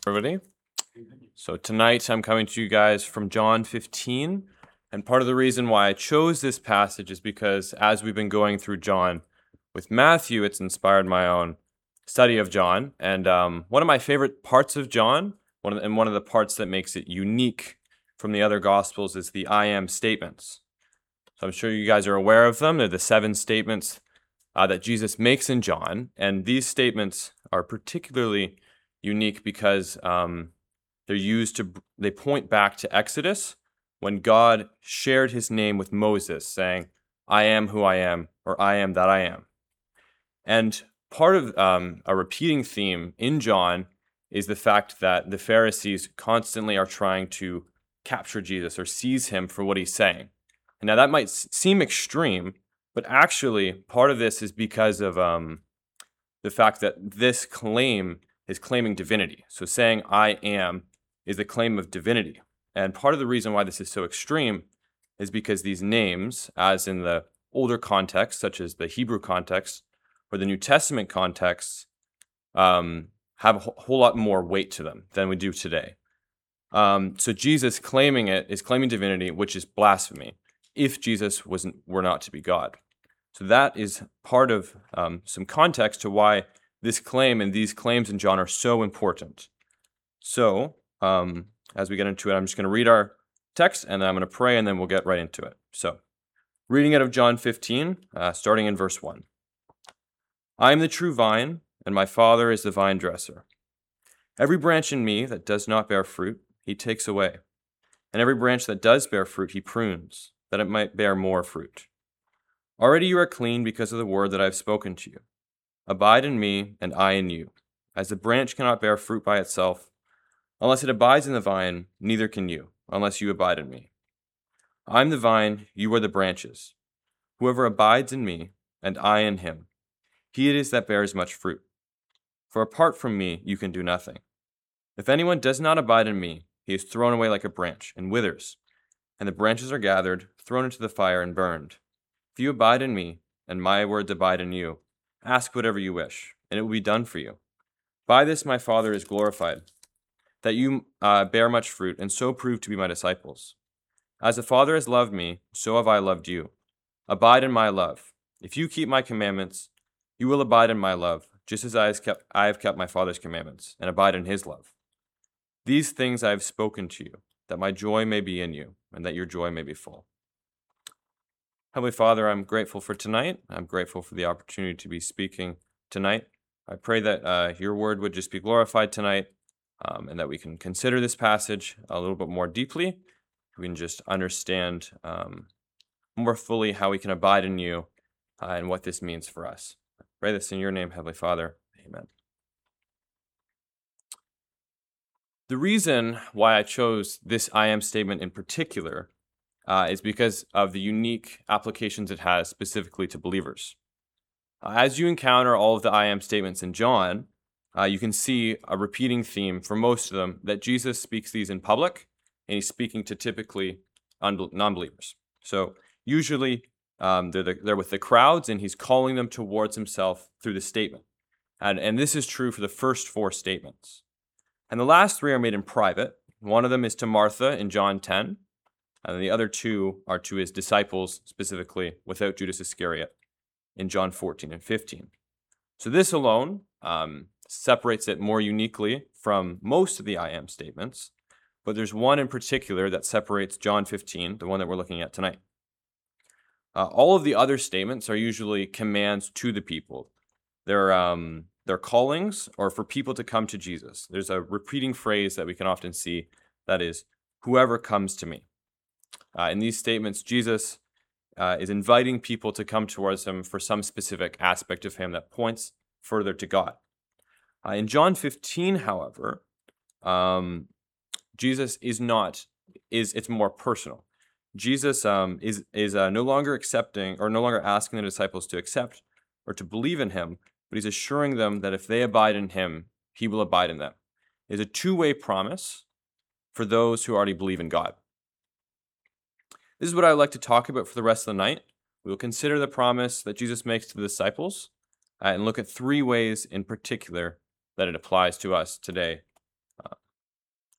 Everybody. So tonight I'm coming to you guys from John 15, and part of the reason why I chose this passage is because as we've been going through John with Matthew, it's inspired my own study of John. And one of my favorite parts of John, one of the parts that makes it unique from the other Gospels, is the I am statements. So I'm sure you guys are aware of them. They're the 7 statements that Jesus makes in John, and these statements are particularly unique because they point back to Exodus when God shared his name with Moses, saying, I am who I am, or I am that I am. And part of a repeating theme in John is the fact that the Pharisees constantly are trying to capture Jesus or seize him for what he's saying. And now that might seem extreme, but actually part of this is because of the fact that this claim is claiming divinity. So saying I am is the claim of divinity. And part of the reason why this is so extreme is because these names, as in the older context, such as the Hebrew context or the New Testament context, have a whole lot more weight to them than we do today. So Jesus claiming it is claiming divinity, which is blasphemy, if Jesus were not to be God. So that is part of some context to why this claim and these claims in John are so important. So, as we get into it, I'm just going to read our text, and then I'm going to pray, and then we'll get right into it. So, reading out of John 15, starting in verse 1. I am the true vine, and my Father is the vine dresser. Every branch in me that does not bear fruit, he takes away. And every branch that does bear fruit, he prunes, that it might bear more fruit. Already you are clean because of the word that I have spoken to you. Abide in me, and I in you. As the branch cannot bear fruit by itself, unless it abides in the vine, neither can you, unless you abide in me. I am the vine, you are the branches. Whoever abides in me, and I in him, he it is that bears much fruit. For apart from me, you can do nothing. If anyone does not abide in me, he is thrown away like a branch, and withers, and the branches are gathered, thrown into the fire, and burned. If you abide in me, and my words abide in you, ask whatever you wish, and it will be done for you. By this my Father is glorified, that you bear much fruit, and so prove to be my disciples. As the Father has loved me, so have I loved you. Abide in my love. If you keep my commandments, you will abide in my love, just as I have kept my Father's commandments, and abide in his love. These things I have spoken to you, that my joy may be in you, and that your joy may be full. Heavenly Father, I'm grateful for tonight. I'm grateful for the opportunity to be speaking tonight. I pray that your word would just be glorified tonight, and that we can consider this passage a little bit more deeply. We can just understand more fully how we can abide in you and what this means for us. I pray this in your name, Heavenly Father. Amen. The reason why I chose this I am statement in particular is because of the unique applications it has specifically to believers. As you encounter all of the I am statements in John, you can see a repeating theme for most of them that Jesus speaks these in public, and he's speaking to typically non-believers. So usually they're with the crowds, and he's calling them towards himself through the statement. And this is true for the first 4 statements. And the last 3 are made in private. One of them is to Martha in John 10, and the other 2 are to his disciples, specifically without Judas Iscariot, in John 14 and 15. So this alone separates it more uniquely from most of the I am statements, but there's one in particular that separates John 15, the one that we're looking at tonight. All of the other statements are usually commands to the people. They're callings or for people to come to Jesus. There's a repeating phrase that we can often see that is, whoever comes to me. In these statements, Jesus is inviting people to come towards him for some specific aspect of him that points further to God. In John 15, however, Jesus it's more personal. Jesus is no longer accepting or no longer asking the disciples to accept or to believe in him, but he's assuring them that if they abide in him, he will abide in them. It's a 2-way promise for those who already believe in God. This is what I'd like to talk about for the rest of the night. We will consider the promise that Jesus makes to the disciples and look at 3 ways in particular that it applies to us today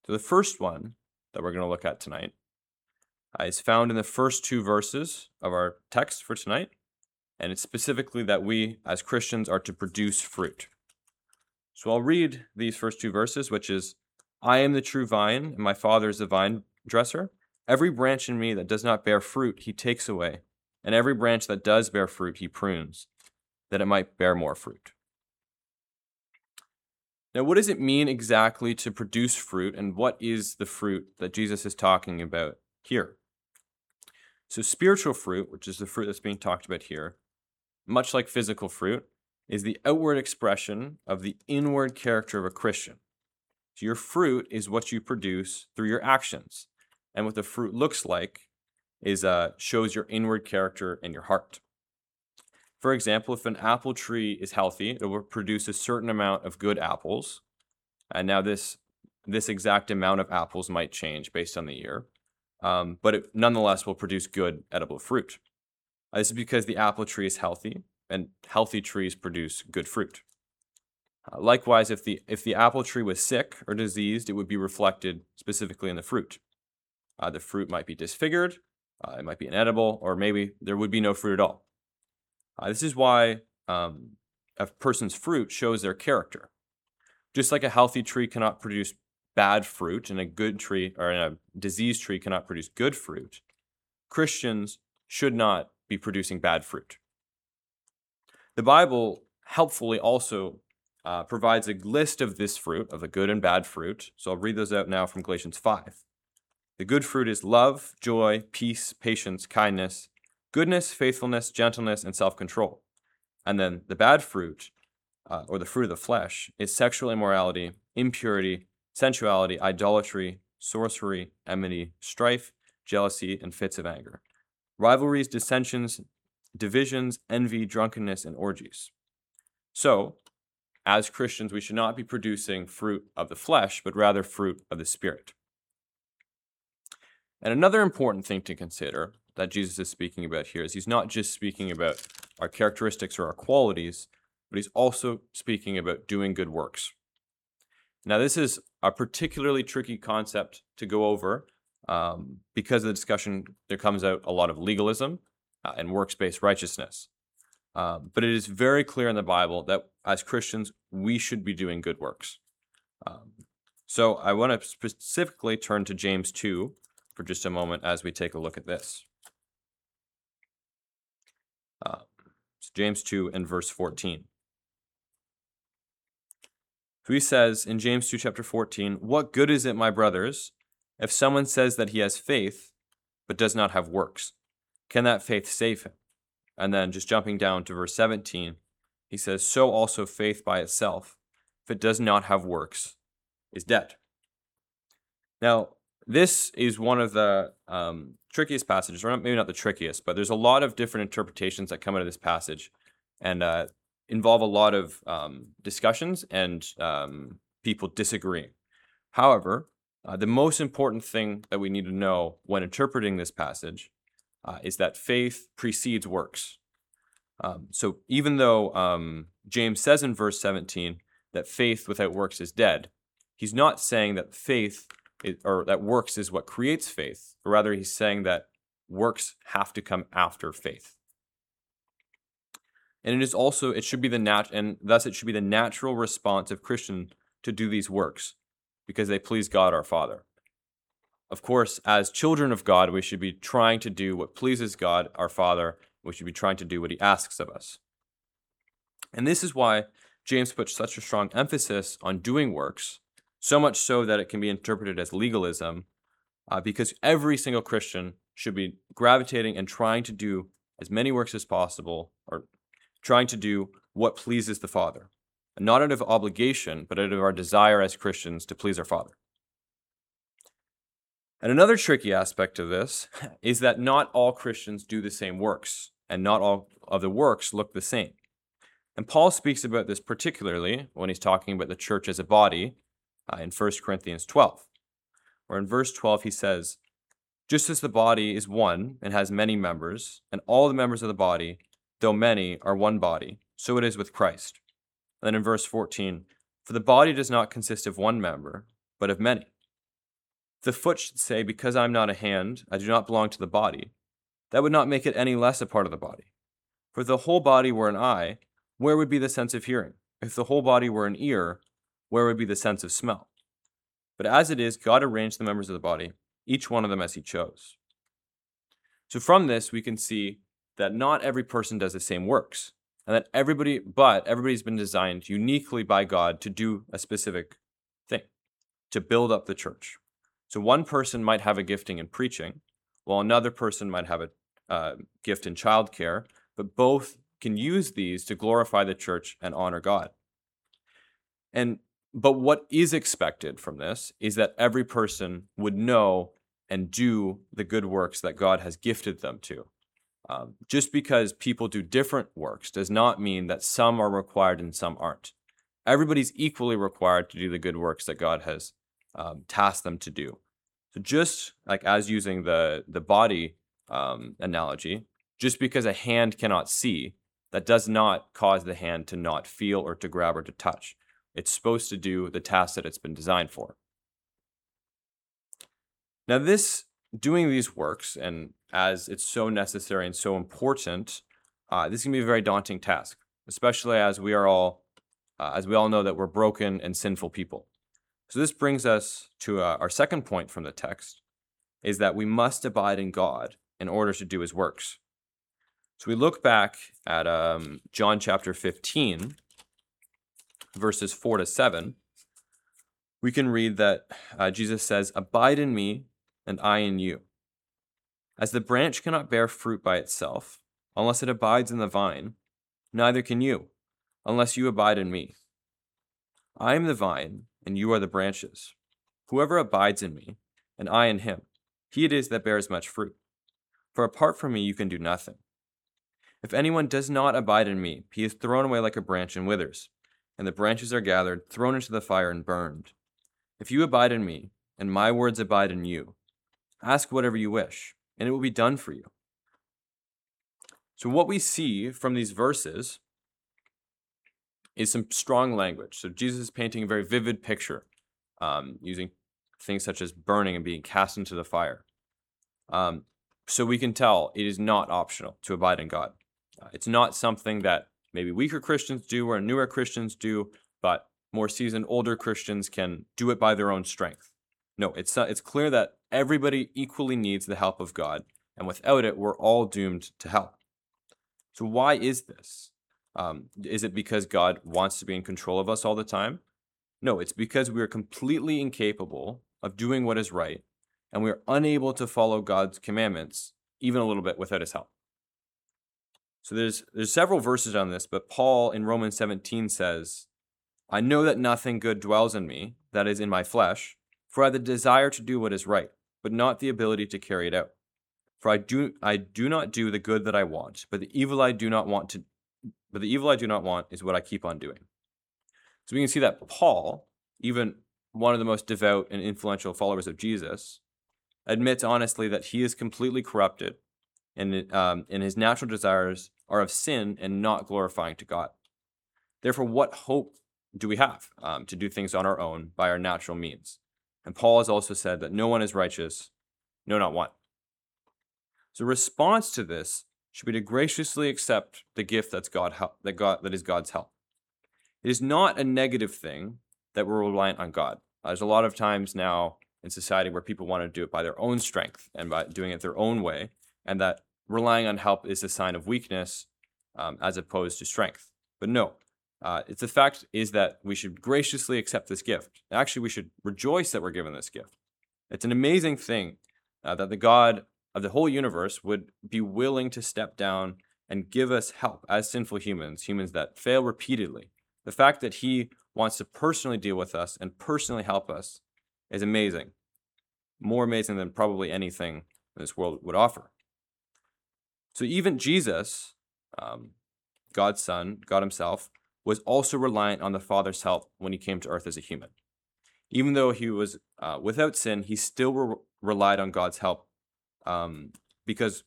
So the first one that we're going to look at tonight is found in the first two verses of our text for tonight, and it's specifically that we as Christians are to produce fruit. So I'll read these first two verses, which is, I am the true vine, and my Father is the vine dresser. Every branch in me that does not bear fruit, he takes away, and every branch that does bear fruit, he prunes, that it might bear more fruit. Now, what does it mean exactly to produce fruit, and what is the fruit that Jesus is talking about here? So spiritual fruit, which is the fruit that's being talked about here, much like physical fruit, is the outward expression of the inward character of a Christian. So your fruit is what you produce through your actions. And what the fruit looks like is shows your inward character in your heart. For example, if an apple tree is healthy, it will produce a certain amount of good apples. And now this exact amount of apples might change based on the year, but it nonetheless will produce good edible fruit. This is because the apple tree is healthy, and healthy trees produce good fruit. Likewise, if the apple tree was sick or diseased, it would be reflected specifically in the fruit. The fruit might be disfigured, it might be inedible, or maybe there would be no fruit at all. This is why a person's fruit shows their character. Just like a healthy tree cannot produce bad fruit, and a good tree or a diseased tree cannot produce good fruit, Christians should not be producing bad fruit. The Bible helpfully also provides a list of this fruit, of the good and bad fruit. So I'll read those out now from Galatians 5. The good fruit is love, joy, peace, patience, kindness, goodness, faithfulness, gentleness, and self-control. And then the bad fruit, or the fruit of the flesh, is sexual immorality, impurity, sensuality, idolatry, sorcery, enmity, strife, jealousy, and fits of anger, rivalries, dissensions, divisions, envy, drunkenness, and orgies. So, as Christians, we should not be producing fruit of the flesh, but rather fruit of the Spirit. And another important thing to consider that Jesus is speaking about here is he's not just speaking about our characteristics or our qualities, but he's also speaking about doing good works. Now, this is a particularly tricky concept to go over because of the discussion. There comes out a lot of legalism and works-based righteousness. But it is very clear in the Bible that as Christians, we should be doing good works. So I want to specifically turn to James 2 for just a moment as we take a look at this. James 2 and verse 14. So he says in James 2 chapter 14, what good is it, my brothers, if someone says that he has faith but does not have works? Can that faith save him? And then just jumping down to verse 17, he says, so also faith by itself, if it does not have works, is dead. Now, this is one of the trickiest passages, or maybe not the trickiest, but there's a lot of different interpretations that come out of this passage and involve a lot of discussions and people disagreeing. However, the most important thing that we need to know when interpreting this passage is that faith precedes works. So even though James says in verse 17 that faith without works is dead, he's not saying that faith or that works is what creates faith, but rather he's saying that works have to come after faith. And it should be the natural response of Christian to do these works because they please God our Father. Of course, as children of God, we should be trying to do what pleases God our Father. We should be trying to do what he asks of us. And this is why James puts such a strong emphasis on doing works, so much so that it can be interpreted as legalism, because every single Christian should be gravitating and trying to do as many works as possible, or trying to do what pleases the Father. And not out of obligation, but out of our desire as Christians to please our Father. And another tricky aspect of this is that not all Christians do the same works, and not all of the works look the same. And Paul speaks about this particularly when he's talking about the church as a body in 1 Corinthians 12, where in verse 12 he says, just as the body is one and has many members, and all the members of the body, though many, are one body, so it is with Christ. And then in verse 14, for the body does not consist of one member, but of many. the foot should say, because I'm not a hand, I do not belong to the body, that would not make it any less a part of the body. For if the whole body were an eye, where would be the sense of hearing? If the whole body were an ear, where would be the sense of smell? But as it is, God arranged the members of the body, each one of them as he chose. So from this, we can see that not every person does the same works, and that everybody's been designed uniquely by God to do a specific thing, to build up the church. So one person might have a gifting in preaching, while another person might have a gift in childcare, but both can use these to glorify the church and honor God. But what is expected from this is that every person would know and do the good works that God has gifted them to. Just because people do different works does not mean that some are required and some aren't. Everybody's equally required to do the good works that God has tasked them to do. So just like as using the body analogy, just because a hand cannot see, that does not cause the hand to not feel or to grab or to touch. It's supposed to do the task that it's been designed for. Now doing these works, and as it's so necessary and so important, this can be a very daunting task, especially as we all know that we're broken and sinful people. So this brings us to our second point from the text, is that we must abide in God in order to do his works. So we look back at John chapter 15, verses 4-7. We can read that Jesus says, "Abide in me, and I in you. As the branch cannot bear fruit by itself, unless it abides in the vine, neither can you, unless you abide in me. I am the vine, and you are the branches. Whoever abides in me, and I in him, he it is that bears much fruit. For apart from me you can do nothing. If anyone does not abide in me, he is thrown away like a branch and withers, and the branches are gathered, thrown into the fire, and burned. If you abide in me, and my words abide in you, ask whatever you wish, and it will be done for you." So what we see from these verses is some strong language. So Jesus is painting a very vivid picture, using things such as burning and being cast into the fire. So we can tell it is not optional to abide in God. It's not something that maybe weaker Christians do or newer Christians do, but more seasoned older Christians can do it by their own strength. No, it's clear that everybody equally needs the help of God, and without it, we're all doomed to hell. So why is this? Is it because God wants to be in control of us all the time? No, it's because we are completely incapable of doing what is right, and we are unable to follow God's commandments even a little bit without his help. So there's several verses on this, but Paul in Romans 17 says, "I know that nothing good dwells in me, that is in my flesh, for I have the desire to do what is right, but not the ability to carry it out. For I do not do the good that I want, but the evil I do not want is what I keep on doing." So we can see that Paul, even one of the most devout and influential followers of Jesus, admits honestly that he is completely corrupted, and his natural desires are of sin and not glorifying to God. Therefore, what hope do we have to do things on our own by our natural means? And Paul has also said that no one is righteous, no, not one. So the response to this should be to graciously accept the gift that is God's help. It is not a negative thing that we're reliant on God. There's a lot of times now in society where people want to do it by their own strength and by doing it their own way, and that relying on help is a sign of weakness as opposed to strength. But no, the fact is that we should graciously accept this gift. Actually, we should rejoice that we're given this gift. It's an amazing thing that the God of the whole universe would be willing to step down and give us help as sinful humans that fail repeatedly. The fact that he wants to personally deal with us and personally help us is amazing. More amazing than probably anything this world would offer. So even Jesus, God's Son, God himself, was also reliant on the Father's help when he came to earth as a human. Even though he was without sin, he still relied on God's help because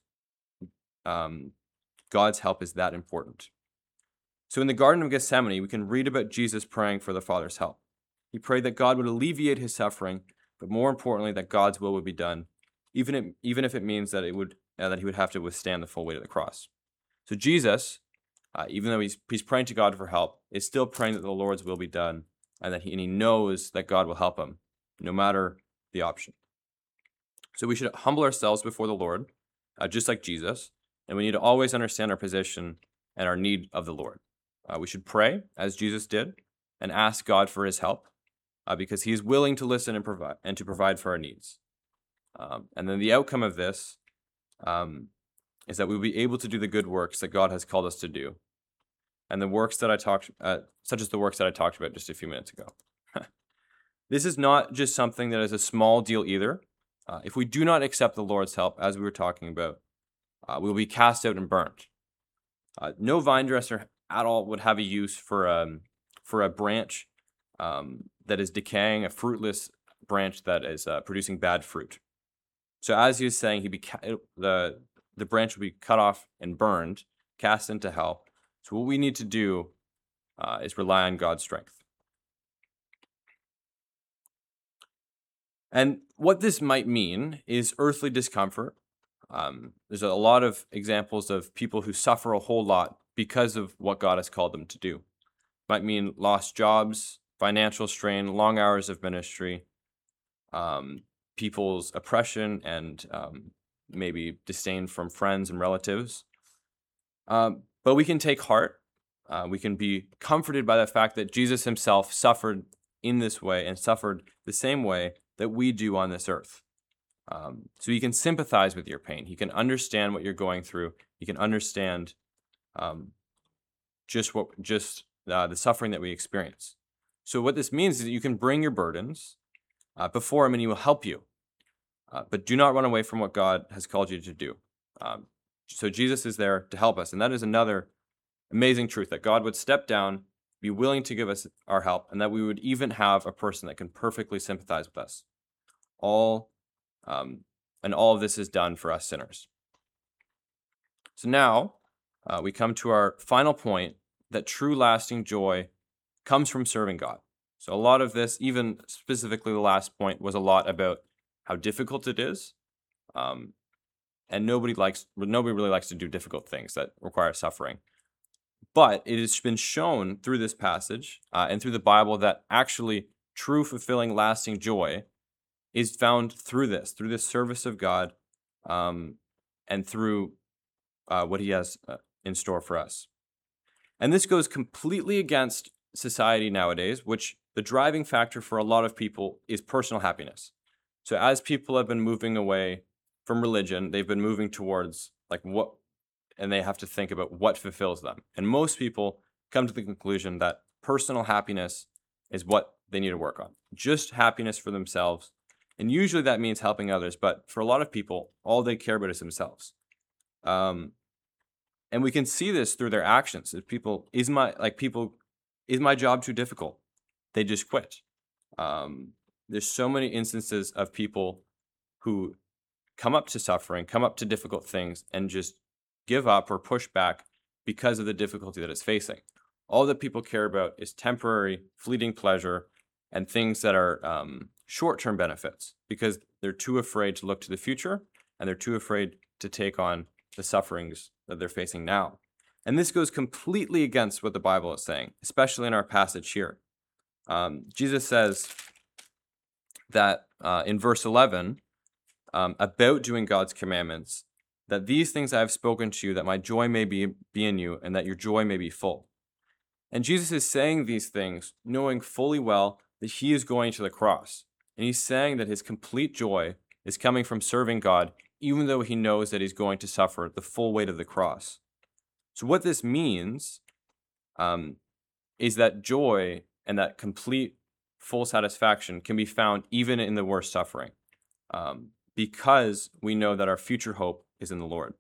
God's help is that important. So in the Garden of Gethsemane, we can read about Jesus praying for the Father's help. He prayed that God would alleviate his suffering but more importantly, that God's will would be done, even if it means that that he would have to withstand the full weight of the cross. So Jesus, even though he's praying to God for help, is still praying that the Lord's will be done, and he knows that God will help him, no matter the option. So we should humble ourselves before the Lord, just like Jesus, and we need to always understand our position and our need of the Lord. We should pray, as Jesus did, and ask God for his help, because he is willing to listen and to provide for our needs. And then the outcome of this is that we'll be able to do the good works that God has called us to do, and the works that such as the works that I talked about just a few minutes ago. This is not just something that is a small deal either. If we do not accept the Lord's help, as we were talking about, we will be cast out and burnt. No vine dresser at all would have a use for a branch that is decaying, a fruitless branch that is producing bad fruit. So as he was saying, the branch will be cut off and burned, cast into hell. So what we need to do is rely on God's strength. And what this might mean is earthly discomfort. There's a lot of examples of people who suffer a whole lot because of what God has called them to do. Might mean lost jobs, financial strain, long hours of ministry, people's oppression, and maybe disdain from friends and relatives. But we can take heart. We can be comforted by the fact that Jesus himself suffered in this way and suffered the same way that we do on this earth. So he can sympathize with your pain. He can understand what you're going through. He can understand the suffering that we experience. So what this means is that you can bring your burdens before him and he will help you. But do not run away from what God has called you to do. So Jesus is there to help us. And that is another amazing truth, that God would step down, be willing to give us our help, and that we would even have a person that can perfectly sympathize with us. And all of this is done for us sinners. So now we come to our final point, that true lasting joy comes from serving God. So a lot of this, even specifically the last point, was a lot about how difficult it is. And nobody really likes to do difficult things that require suffering. But it has been shown through this passage and through the Bible that actually true, fulfilling, lasting joy is found through this service of God, and through what he has in store for us. And this goes completely against society nowadays, which the driving factor for a lot of people is personal happiness. So as people have been moving away from religion, they've been moving towards and they have to think about what fulfills them. And most people come to the conclusion that personal happiness is what they need to work on. Just happiness for themselves. And usually that means helping others, but for a lot of people, all they care about is themselves. And we can see this through their actions. If is my job too difficult? They just quit. There's so many instances of people who come up to suffering, come up to difficult things, and just give up or push back because of the difficulty that it's facing. All that people care about is temporary, fleeting pleasure and things that are short-term benefits, because they're too afraid to look to the future, and they're too afraid to take on the sufferings that they're facing now. And this goes completely against what the Bible is saying, especially in our passage here. Jesus says that in verse 11, about doing God's commandments, that these things I have spoken to you, that my joy may be in you, and that your joy may be full. And Jesus is saying these things knowing fully well that he is going to the cross. And he's saying that his complete joy is coming from serving God, even though he knows that he's going to suffer the full weight of the cross. So what this means is that joy and that complete, full satisfaction can be found even in the worst suffering, because we know that our future hope is in the Lord.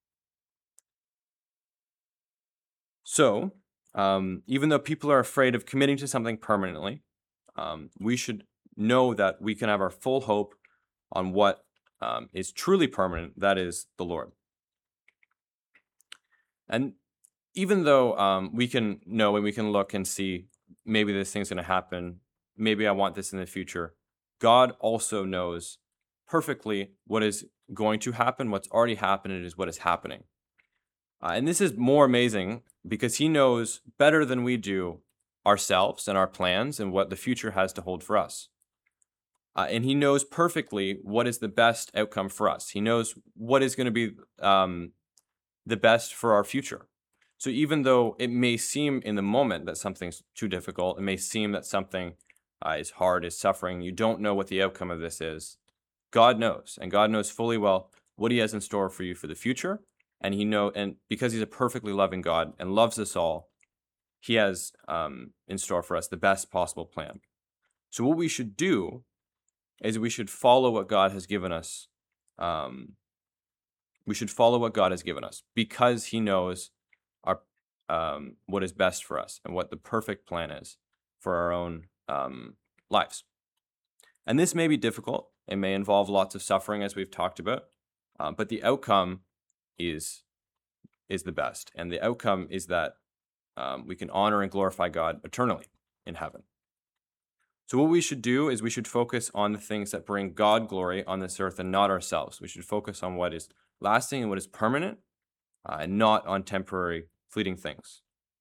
So, even though people are afraid of committing to something permanently, we should know that we can have our full hope on what is truly permanent, that is the Lord. And even though we can know and we can look and see, maybe this thing's going to happen, maybe I want this in the future, God also knows perfectly what is going to happen, what's already happened, and is what is happening. And this is more amazing because he knows better than we do ourselves and our plans and what the future has to hold for us. And he knows perfectly what is the best outcome for us. He knows what is going to be the best for our future. So even though it may seem in the moment that something's too difficult, it may seem that something is hard, is suffering, you don't know what the outcome of this is, God knows, and God knows fully well what he has in store for you for the future. And because he's a perfectly loving God and loves us all, he has in store for us the best possible plan. So what we should do is we should follow what God has given us. We should follow what God has given us because he knows our what is best for us and what the perfect plan is for our own lives. And this may be difficult. It may involve lots of suffering, as we've talked about, but the outcome is the best. And the outcome is that we can honor and glorify God eternally in heaven. So what we should do is we should focus on the things that bring God glory on this earth and not ourselves. We should focus on what is lasting and what is permanent and not on temporary, fleeting things.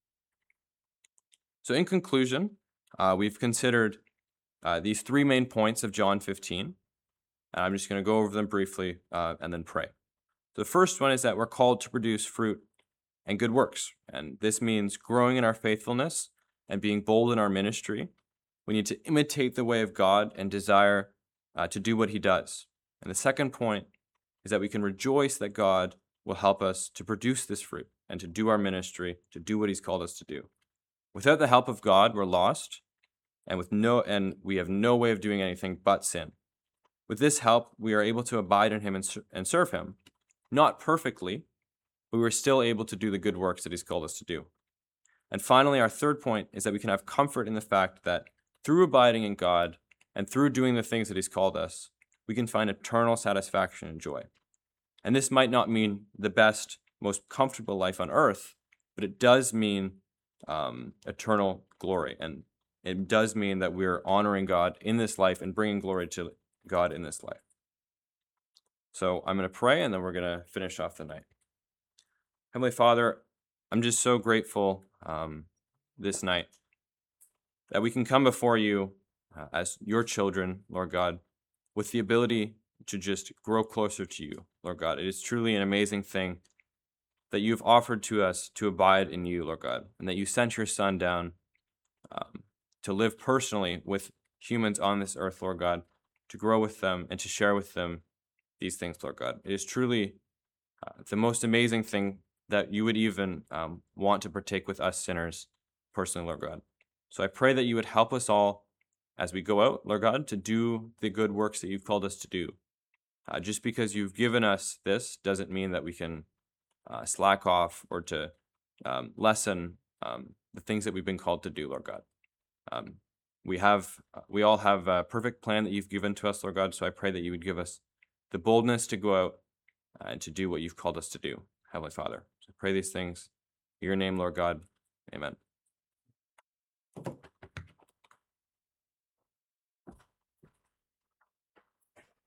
So in conclusion, we've considered these three main points of John 15. And I'm just going to go over them briefly and then pray. The first one is that we're called to produce fruit and good works. And this means growing in our faithfulness and being bold in our ministry. We need to imitate the way of God and desire to do what he does. And the second point is that we can rejoice that God will help us to produce this fruit and to do our ministry, to do what he's called us to do. Without the help of God, we're lost, and we have no way of doing anything but sin. With this help, we are able to abide in him and serve him, not perfectly, but we're still able to do the good works that he's called us to do. And finally, our third point is that we can have comfort in the fact that through abiding in God and through doing the things that he's called us, we can find eternal satisfaction and joy. And this might not mean the best, most comfortable life on earth, but it does mean eternal glory. And it does mean that we're honoring God in this life and bringing glory to God in this life. So I'm going to pray and then we're going to finish off the night. Heavenly Father, I'm just so grateful this night that we can come before you as your children, Lord God, with the ability to just grow closer to you, Lord God. It is truly an amazing thing that you've offered to us to abide in you, Lord God, and that you sent your Son down to live personally with humans on this earth, Lord God, to grow with them and to share with them these things, Lord God. It is truly the most amazing thing that you would even want to partake with us sinners personally, Lord God. So I pray that you would help us all as we go out, Lord God, to do the good works that you've called us to do. Just because you've given us this doesn't mean that we can slack off or to lessen the things that we've been called to do, Lord God. We all have a perfect plan that you've given to us, Lord God, so I pray that you would give us the boldness to go out and to do what you've called us to do, Heavenly Father. So I pray these things in your name, Lord God. Amen.